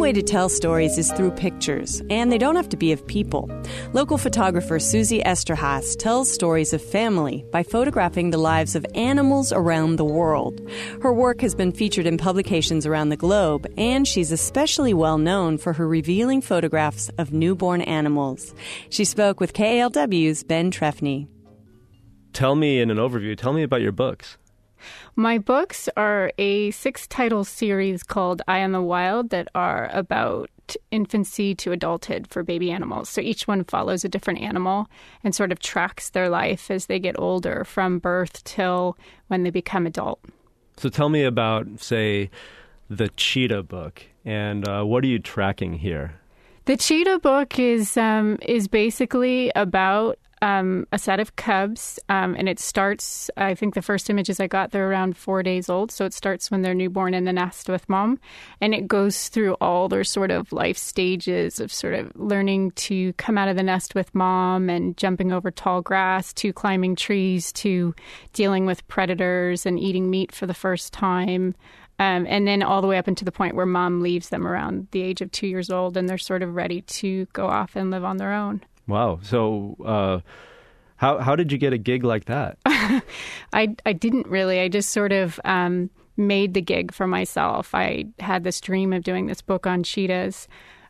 way to tell stories is through pictures, and they don't have to be of people. Local photographer Susie Esterhaas tells stories of family by photographing the lives of animals around the world. Her work has been featured in publications around the globe, and she's especially well known for her revealing photographs of newborn animals. She spoke with KALW's Ben Trefny. Tell me in an overview, tell me about your books. My books are a 6-title series called Eye on the Wild that are about infancy to adulthood for baby animals. So each one follows a different animal and sort of tracks their life as they get older from birth till when they become adult. So tell me about, say, the cheetah book, and what are you tracking here? The cheetah book is basically about a set of cubs, and it starts, I think the first images I got, they're around 4 days old, so it starts when they're newborn in the nest with mom, and it goes through all their sort of life stages of sort of learning to come out of the nest with mom and jumping over tall grass to climbing trees to dealing with predators and eating meat for the first time. And then all the way up into the point where mom leaves them around the age of 2 years old, and they're sort of ready to go off and live on their own. Wow. So how did you get a gig like that? I didn't really. I just sort of made the gig for myself. I had this dream of doing this book on cheetahs,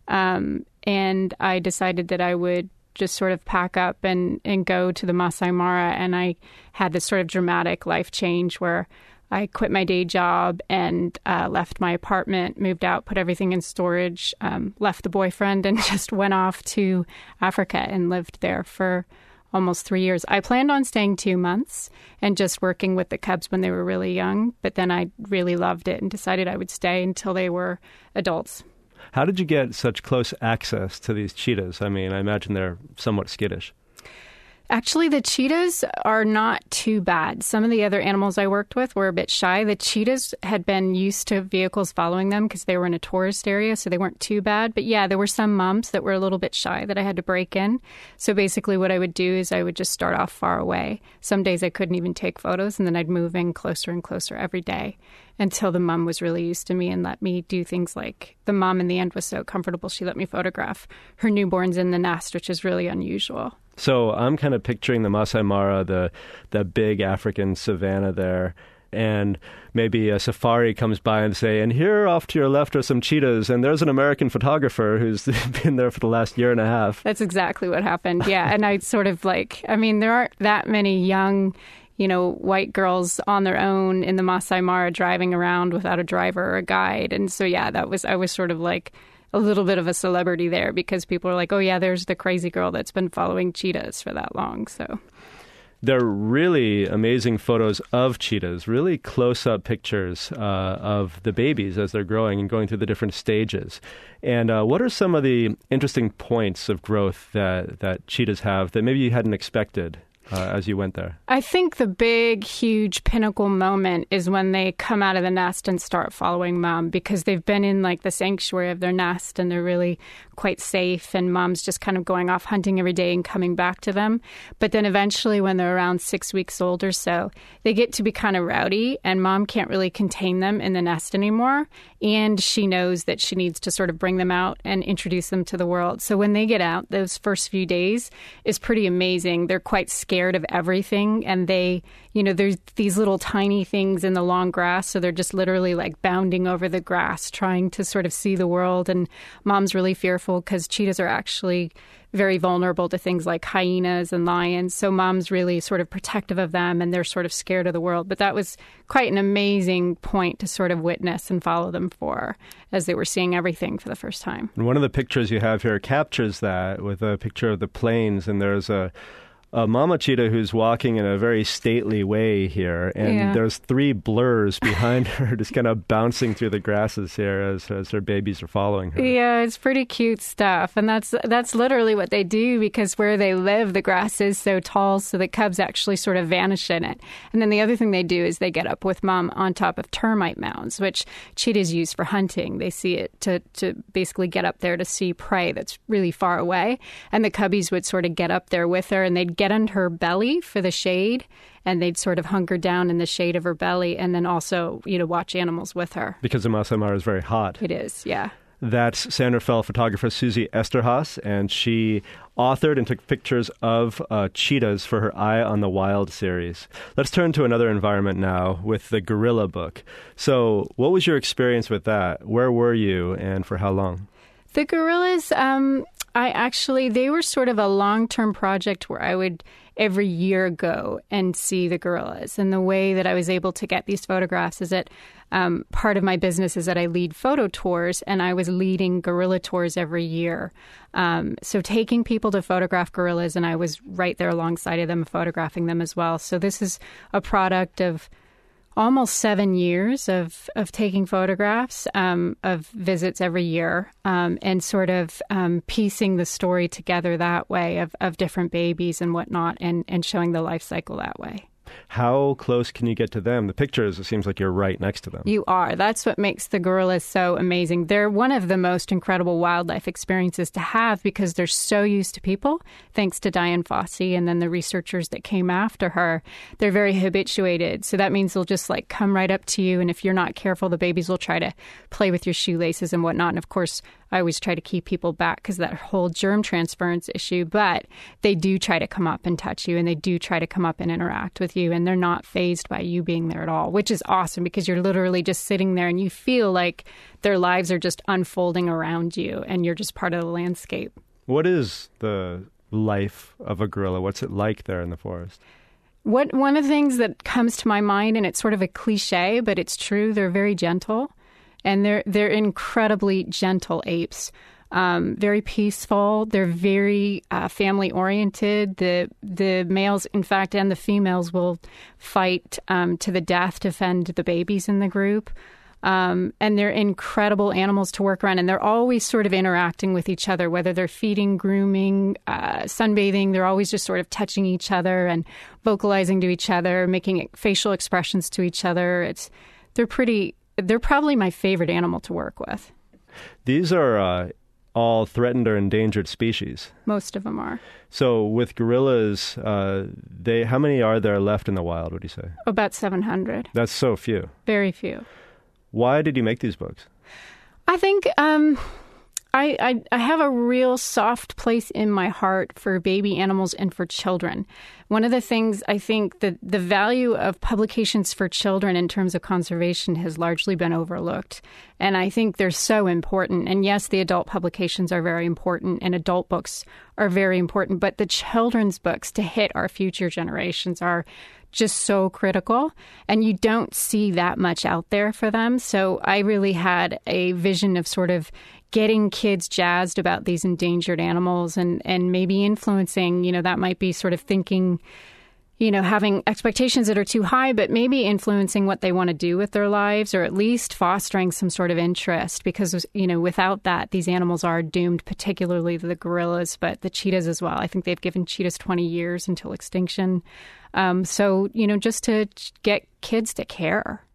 and I decided that I would just sort of pack up and go to the Masai Mara. And I had this sort of dramatic life change where I quit my day job and left my apartment, moved out, put everything in storage, left the boyfriend, and just went off to Africa and lived there for almost 3 years. I planned on staying 2 months and just working with the cubs when they were really young, but then I really loved it and decided I would stay until they were adults. How did you get such close access to these cheetahs? I mean, I imagine they're somewhat skittish. Actually, the cheetahs are not too bad. Some of the other animals I worked with were a bit shy. The cheetahs had been used to vehicles following them because they were in a tourist area, so they weren't too bad. But yeah, there were some moms that were a little bit shy that I had to break in. So basically what I would do is I would just start off far away. Some days I couldn't even take photos, and then I'd move in closer and closer every day until the mom was really used to me and let me do things like the mom in the end was so comfortable she let me photograph her newborns in the nest, which is really unusual. So I'm kind of picturing the Masai Mara, the big African savanna there, and maybe a safari comes by and say, and here off to your left are some cheetahs, and there's an American photographer who's been there for the last year and a half. That's exactly what happened, yeah. And I sort of there aren't that many young, white girls on their own in the Masai Mara driving around without a driver or a guide. And so, yeah, I was sort of like a little bit of a celebrity there because people are like, oh, yeah, there's the crazy girl that's been following cheetahs for that long. So they're really amazing photos of cheetahs, really close-up pictures of the babies as they're growing and going through the different stages. And what are some of the interesting points of growth that cheetahs have that maybe you hadn't expected as you went there? I think the big, huge pinnacle moment is when they come out of the nest and start following mom because they've been in the sanctuary of their nest and they're really quite safe and mom's just kind of going off hunting every day and coming back to them. But then eventually when they're around 6 weeks old or so, they get to be kind of rowdy and mom can't really contain them in the nest anymore. And she knows that she needs to sort of bring them out and introduce them to the world. So when they get out, those first few days is pretty amazing. They're quite scared of everything. And they, there's these little tiny things in the long grass. So they're just literally bounding over the grass, trying to sort of see the world. And mom's really fearful because cheetahs are actually very vulnerable to things like hyenas and lions. So mom's really sort of protective of them and they're sort of scared of the world. But that was quite an amazing point to sort of witness and follow them for as they were seeing everything for the first time. And one of the pictures you have here captures that with a picture of the plains, and there's a mama cheetah who's walking in a very stately way here, and there's 3 blurs behind her just kind of bouncing through the grasses here as her babies are following her. Yeah, it's pretty cute stuff, and that's literally what they do because where they live, the grass is so tall, so the cubs actually sort of vanish in it. And then the other thing they do is they get up with mom on top of termite mounds, which cheetahs use for hunting. They see it to basically get up there to see prey that's really far away, and the cubbies would sort of get up there with her, and they'd get on her belly for the shade, and they'd sort of hunker down in the shade of her belly and then also, watch animals with her. Because the Masai Mara is very hot. It is, yeah. That's San Rafael photographer Susie Esterhaas, and she authored and took pictures of cheetahs for her Eye on the Wild series. Let's turn to another environment now with the gorilla book. So what was your experience with that? Where were you and for how long? The gorillas, they were sort of a long-term project where I would every year go and see the gorillas. And the way that I was able to get these photographs is that part of my business is that I lead photo tours, and I was leading gorilla tours every year. So taking people to photograph gorillas, and I was right there alongside of them, photographing them as well. So this is a product of almost 7 years of taking photographs, of visits every year, and sort of piecing the story together that way of different babies and whatnot, and showing the life cycle that way. How close can you get to them? The pictures, it seems like you're right next to them. You are. That's what makes the gorillas so amazing. They're one of the most incredible wildlife experiences to have because they're so used to people, thanks to Dian Fossey and then the researchers that came after her. They're very habituated. So that means they'll just like come right up to you. And if you're not careful, the babies will try to play with your shoelaces and whatnot. And of course, I always try to keep people back because that whole germ transference issue, but they do try to come up and touch you, and they do try to come up and interact with you, and they're not fazed by you being there at all, which is awesome because you're literally just sitting there and you feel like their lives are just unfolding around you and you're just part of the landscape. What is the life of a gorilla? What's it like there in the forest? One of the things that comes to my mind, and it's sort of a cliche, but it's true, they're very gentle. And they're incredibly gentle apes, very peaceful. They're very family oriented. The males, in fact, and the females will fight to the death to defend the babies in the group. And they're incredible animals to work around. And they're always sort of interacting with each other, whether they're feeding, grooming, sunbathing. They're always just sort of touching each other and vocalizing to each other, making facial expressions to each other. They're probably my favorite animal to work with. These are all threatened or endangered species. Most of them are. So with gorillas, how many are there left in the wild, would you say? About 700. That's so few. Very few. Why did you make these books? I think I have a real soft place in my heart for baby animals and for children. One of the things I think that the value of publications for children in terms of conservation has largely been overlooked. And I think they're so important. And yes, the adult publications are very important and adult books are very important. But the children's books to hit our future generations are just so critical. And you don't see that much out there for them. So I really had a vision of sort of getting kids jazzed about these endangered animals and maybe influencing, that might be sort of thinking, having expectations that are too high, but maybe influencing what they want to do with their lives, or at least fostering some sort of interest because, without that, these animals are doomed, particularly the gorillas, but the cheetahs as well. I think they've given cheetahs 20 years until extinction. So, just to get kids to care.